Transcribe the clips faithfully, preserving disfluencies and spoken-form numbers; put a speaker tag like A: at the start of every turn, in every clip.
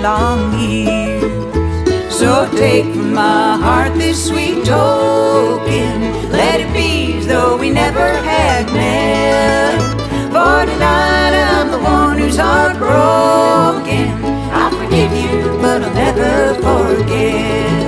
A: long years. So take from my heart this sweet token, let it be as though we never had met. For tonight I'm the one who's heartbroken. I'll forgive you, but I'll never forget.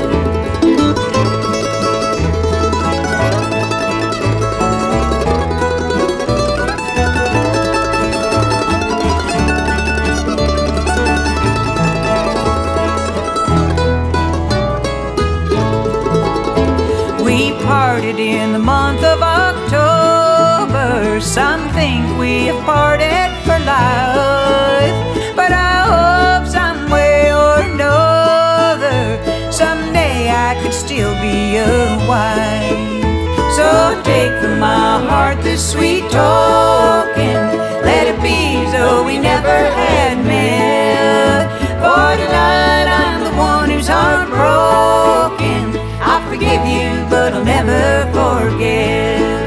A: We parted in the month of October. Some think we have parted for life, but I hope some way or another someday I could still be a wife. So take from my heart this sweet token, let it be as though we never had met. For tonight I'm the one who's heartbroken. I'll forgive you, but I'll never forget.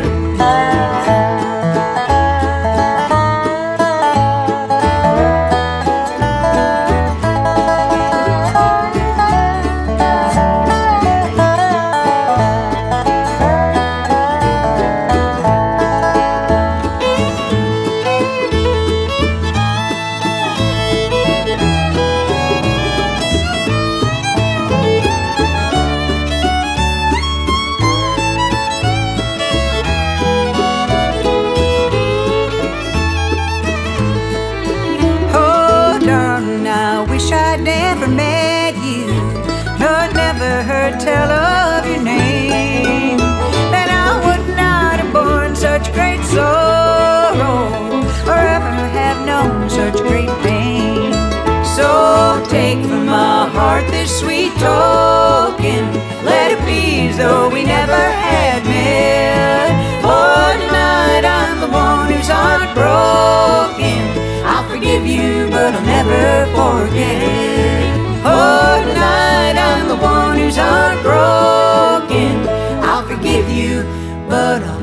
A: I wish I'd never met you, nor never heard tell of your name. Then I would not have borne such great sorrow, or ever have known such great pain. So take from my heart this sweet token, let it be as though we never had met. For tonight I'm the one who's heartbroken. I'll forgive you, but I'll never forget. Oh, tonight I'm the one who's heartbroken. I'll forgive you, but I'll